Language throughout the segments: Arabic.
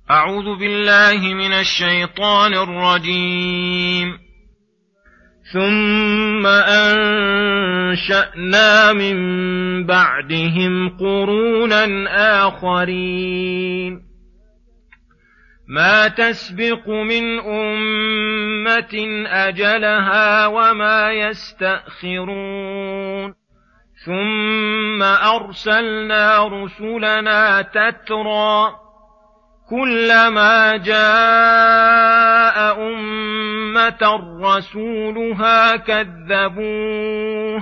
أعوذ بالله من الشيطان الرجيم. ثم أنشأنا من بعدهم قرونا آخرين ما تسبق من أمة أجلها وما يستأخرون ثم أرسلنا رسلنا تترى كلما جاء أمة رسولها كذبوه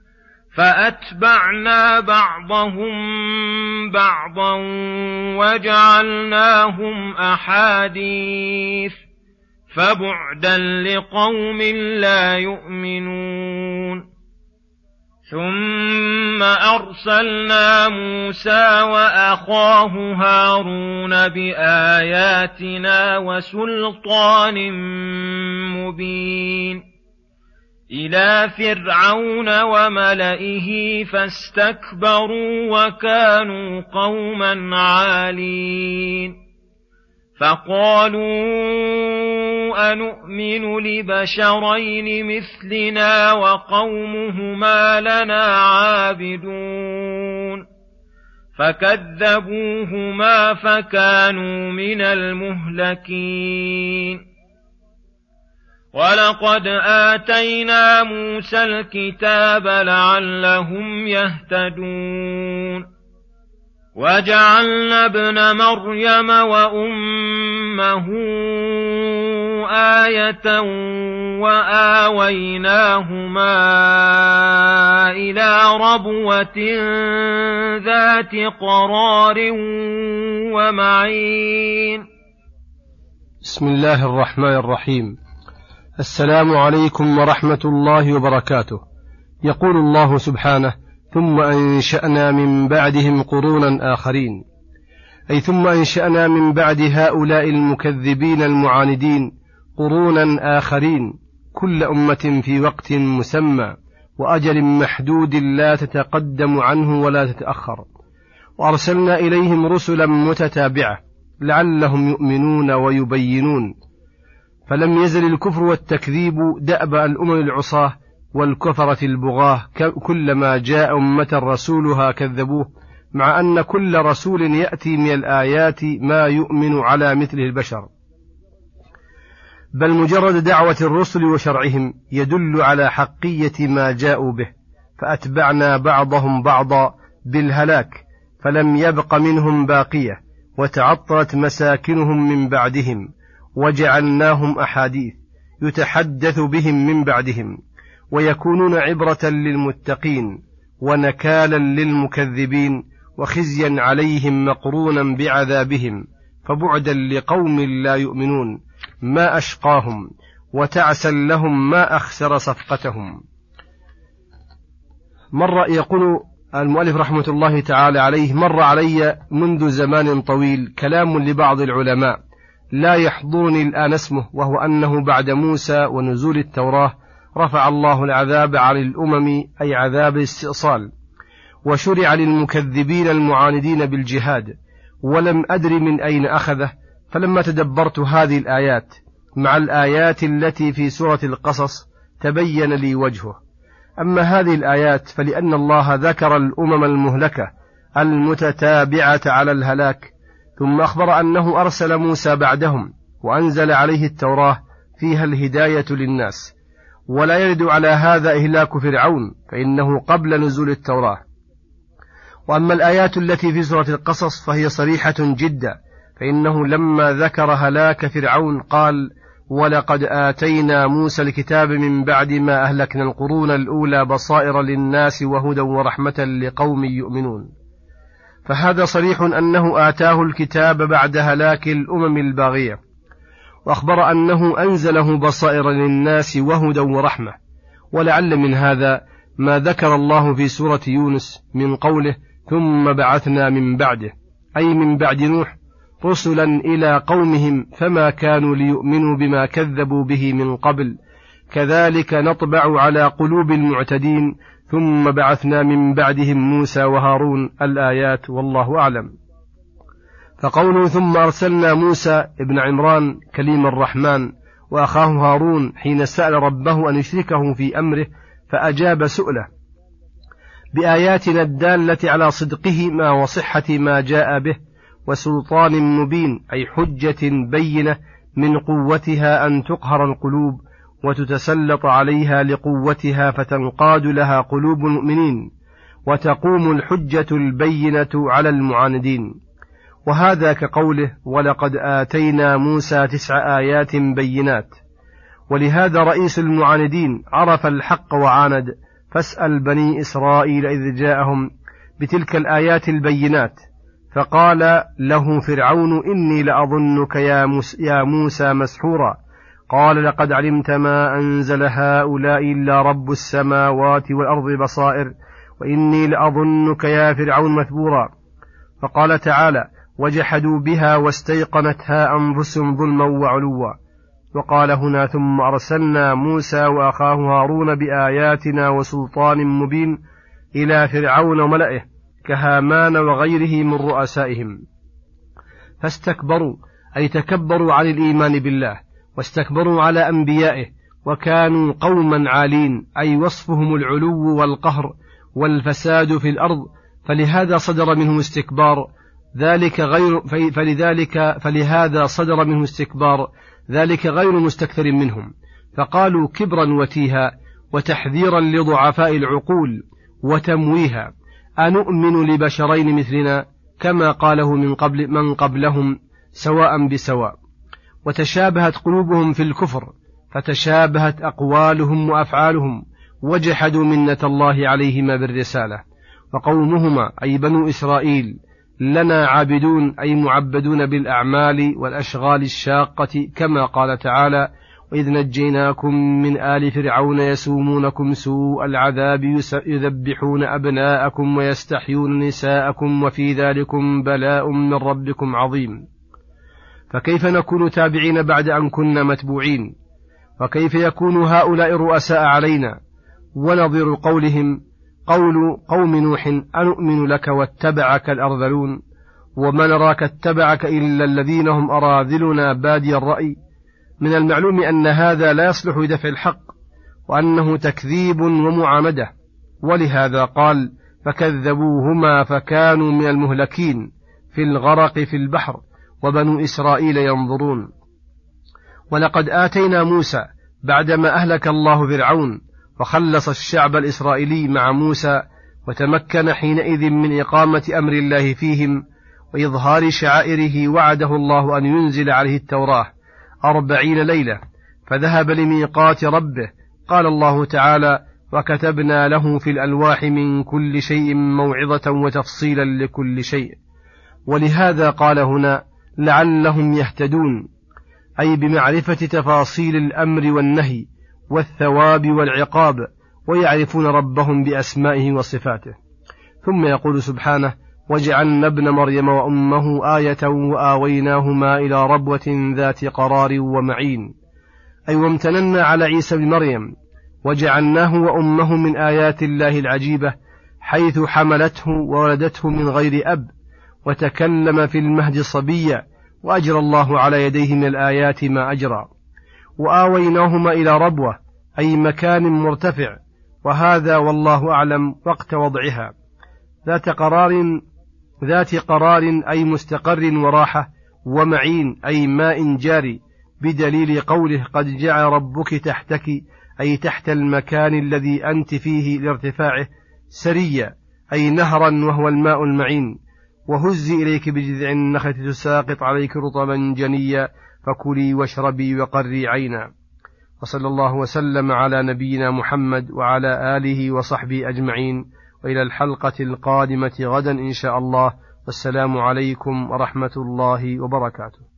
فأتبعنا بعضهم بعضا وجعلناهم أحاديث فبعدا لقوم لا يؤمنون. ثم أرسلنا موسى وأخاه هارون بآياتنا وسلطان مبين إلى فرعون وملئه فاستكبروا وكانوا قوما عالين فقالوا أنؤمن لبشرين مثلنا وقومهما لنا عابدون فكذبوهما فكانوا من المهلكين. ولقد آتينا موسى الكتاب لعلهم يهتدون وجعلنا ابن مريم وأمه آية وآويناهما إلى ربوة ذات قرار ومعين. بسم الله الرحمن الرحيم. السلام عليكم ورحمة الله وبركاته. يقول الله سبحانه: ثم أنشأنا من بعدهم قرونا آخرين، أي ثم أنشأنا من بعد هؤلاء المكذبين المعاندين قرونا آخرين، كل أمة في وقت مسمى وأجل محدود لا تتقدم عنه ولا تتأخر، وأرسلنا إليهم رسلا متتابعة لعلهم يؤمنون ويبينون. فلم يزل الكفر والتكذيب دأب الأمم العصاة والكفرة البغاة، كلما جاء أمة رسولها كذبوه، مع أن كل رسول يأتي من الآيات ما يؤمن على مثله البشر، بل مجرد دعوة الرسل وشرعهم يدل على حقية ما جاءوا به. فأتبعنا بعضهم بعضا بالهلاك فلم يبق منهم باقية، وتعطلت مساكنهم من بعدهم، وجعلناهم أحاديث يتحدث بهم من بعدهم، ويكونون عبرة للمتقين ونكالا للمكذبين، وخزيا عليهم مقرونا بعذابهم، فبعدا لقوم لا يؤمنون ما أشقاهم، وتعسا لهم ما أخسر صفقتهم. يقول المؤلف رحمة الله تعالى عليه: مر علي منذ زمان طويل كلام لبعض العلماء لا يحضرني الآن اسمه، وهو أنه بعد موسى ونزول التوراة رفع الله العذاب عن الأمم، أي عذاب الاستئصال، وشرع للمكذبين المعاندين بالجهاد، ولم أدر من أين أخذه. فلما تدبرت هذه الآيات مع الآيات التي في سورة القصص تبين لي وجهه. أما هذه الآيات فلأن الله ذكر الأمم المهلكة المتتابعة على الهلاك، ثم أخبر أنه أرسل موسى بعدهم وأنزل عليه التوراة فيها الهداية للناس، ولا يرد على هذا إهلاك فرعون فإنه قبل نزول التوراة. وأما الآيات التي في سورة القصص فهي صريحة جدا، فإنه لما ذكر هلاك فرعون قال: ولقد آتينا موسى الكتاب من بعد ما أهلكنا القرون الأولى بصائر للناس وهدى ورحمة لقوم يؤمنون. فهذا صريح أنه آتاه الكتاب بعد هلاك الأمم الباغية، وأخبر أنه أنزله بصائر للناس وهدى ورحمة. ولعل من هذا ما ذكر الله في سورة يونس من قوله: ثم بعثنا من بعده، أي من بعد نوح، رسلا إلى قومهم فما كانوا ليؤمنوا بما كذبوا به من قبل، كذلك نطبع على قلوب المعتدين، ثم بعثنا من بعدهم موسى وهارون. الآيات، والله أعلم. فقوله ثم أرسلنا موسى ابن عمران كليم الرحمن وأخاه هارون حين سأل ربه أن يشركه في أمره فأجاب سؤله بآياتنا الدالة على صدقهما وصحة ما جاء به وسلطان مبين، أي حجة بينة من قوتها أن تقهر القلوب وتتسلط عليها لقوتها فتنقاد لها قلوب المؤمنين وتقوم الحجة البينة على المعاندين. وهذا كقوله ولقد آتينا موسى 9 آيات بينات. ولهذا رئيس المعاندين عرف الحق وعاند، فاسأل بني إسرائيل إذ جاءهم بتلك الآيات البينات فقال له فرعون إني لأظنك يا موسى مسحورا، قال لقد علمت ما أنزل هؤلاء إلا رب السماوات والأرض بصائر وإني لأظنك يا فرعون مثبورا. فقال تعالى وجحدوا بها واستيقنتها أنفسهم ظلما وعلوا. وقال هنا ثم أرسلنا موسى وأخاه هارون بآياتنا وسلطان مبين إلى فرعون وملئه كهامان وغيره من رؤسائهم، فاستكبروا أي تكبروا عن الإيمان بالله واستكبروا على أنبيائه وكانوا قوما عالين، أي وصفهم العلو والقهر والفساد في الأرض، فلهذا صدر منهم استكبار فلهذا صدر منه استكبار ذلك غير مستكثر منهم، فقالوا كبرا وتيها وتحذيرا لضعفاء العقول وتمويها أنؤمن لبشرين مثلنا كما قاله من قبلهم سواء بسواء. وتشابهت قلوبهم في الكفر فتشابهت أقوالهم وأفعالهم وجحدوا منة الله عليهما بالرسالة. وقومهما أي بنو إسرائيل لنا عابدون أي معبدون بالأعمال والأشغال الشاقة كما قال تعالى وإذ نجيناكم من آل فرعون يسومونكم سوء العذاب يذبحون أبناءكم ويستحيون نساءكم وفي ذلكم بلاء من ربكم عظيم. فكيف نكون تابعين بعد أن كنا متبوعين؟ وكيف يكون هؤلاء الرؤساء علينا؟ ونظير قولهم قول قوم نوح أنؤمن لك واتبعك الأرذلون وما نراك اتبعك إلا الذين هم أراذلنا بادي الرأي. من المعلوم أن هذا لا يصلح لدفع الحق وأنه تكذيب ومعاندة، ولهذا قال فكذبوهما فكانوا من المهلكين في الغرق في البحر وبنو إسرائيل ينظرون. ولقد آتينا موسى بعدما أهلك الله فرعون وخلص الشعب الإسرائيلي مع موسى وتمكن حينئذ من إقامة أمر الله فيهم وإظهار شعائره، وعده الله أن ينزل عليه التوراة 40 ليلة فذهب لميقات ربه. قال الله تعالى وكتبنا له في الألواح من كل شيء موعظة وتفصيلا لكل شيء. ولهذا قال هنا لعلهم يهتدون، أي بمعرفة تفاصيل الأمر والنهي والثواب والعقاب ويعرفون ربهم بأسمائه وصفاته. ثم يقول سبحانه وجعلنا ابن مريم وأمه آية وآويناهما إلى ربوة ذات قرار ومعين، أي وامتننا على عيسى بن مريم وجعلناه وأمه من آيات الله العجيبة، حيث حملته وولدته من غير أب وتكلم في المهد صبيا، وأجرى الله على يديه من الآيات ما أجرى. وآويناهما إلى ربوة أي مكان مرتفع، وهذا والله أعلم وقت وضعها ذات قرار أي مستقر وراحة، ومعين أي ماء جاري، بدليل قوله قد جعل ربك تحتك أي تحت المكان الذي أنت فيه لارتفاعه، سريا أي نهرا وهو الماء المعين. وهزي إليك بجذع النخلة تساقط عليك رطبا جنيا فكلي واشربي وقري عينا. وصلى الله وسلم على نبينا محمد وعلى آله وصحبه أجمعين، وإلى الحلقة القادمة غدا إن شاء الله، والسلام عليكم ورحمة الله وبركاته.